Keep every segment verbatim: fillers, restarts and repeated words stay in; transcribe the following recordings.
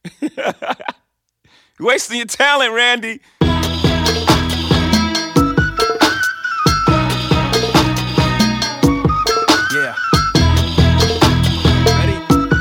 You're wasting your talent, Randy. Yeah. Ready?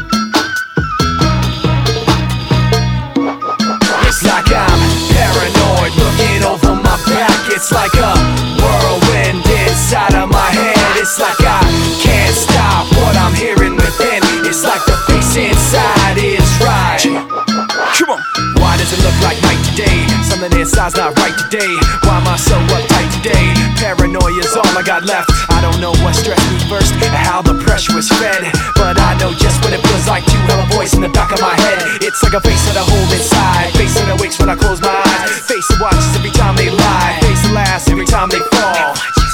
It's like I'm paranoid, looking over my back. It's like a whirlwind inside of my head. It's like I can't stop what I'm hearing within. It's like the face inside is right. Come on. Why does it look like night today? Something inside's not right today. Why am I so uptight today? Paranoia's all I got left. I don't know what stressed me first and how the pressure was fed, but I know just what it feels like to have a voice in the back of my head. It's like a face that I hold inside, face that awakes when I close my eyes, face that watches every time they lie, face that laughs every time they fall.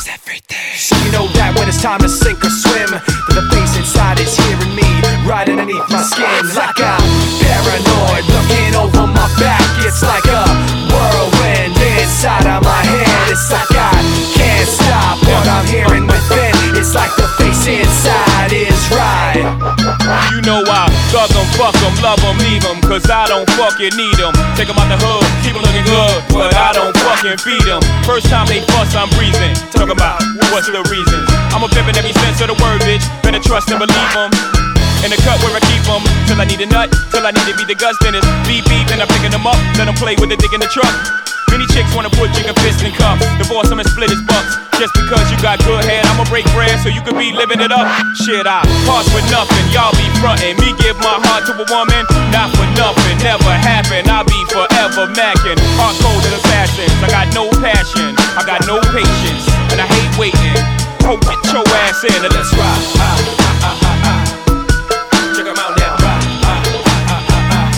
So you know that when it's time to sink or swim, that the face inside is hearing me right underneath my skin. Like I'm paranoid, looking over my back. It's like a whirlwind inside of my head. It's like I can't stop what I'm hearing within. It's like the face inside is right. You know I thug them, fuck them, love them, leave them, cause I don't fucking need them. Take them out the hood, keep them looking good, but I don't fucking feed them. First time they fuss, I'm breathing. Talk about what's the reasons. I'm a pimp in every sense of the word, bitch. Better trust and believe them. In the cut where I keep them, till I need a nut, till I need to be the guts dentist. Beep beep, and I'm picking them up, let them play with the dick in the truck. Many chicks wanna put jigger fist in cuffs, divorce them and split his bucks. Just because you got good head, I'ma break bread so you could be living it up. Shit, I pass with nothing, y'all be frontin'. Me give my heart to a woman, not for nothing, never happen. I'll be forever mackin', hard coded assassins. I got no passion, I got no patience, and I hate waiting. Oh, get your ass in and let's ride. Ah, ah, ah, ah, ah. Check 'em out now. Ah, ah, ah, ah, ah, ah.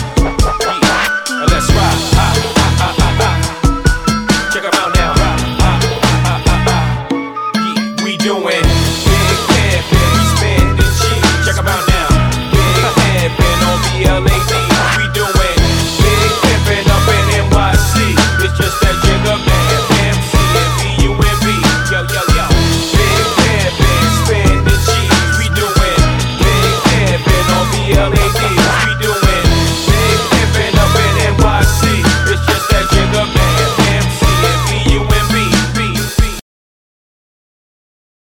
Yeah. Let's ride. Ah, ah, ah, ah, ah. Check 'em out now. Ah, ah, ah, ah, ah. Yeah. We doing big pimpin', we spendin' cheese. Check 'em out now. Big pimpin' on B L A D.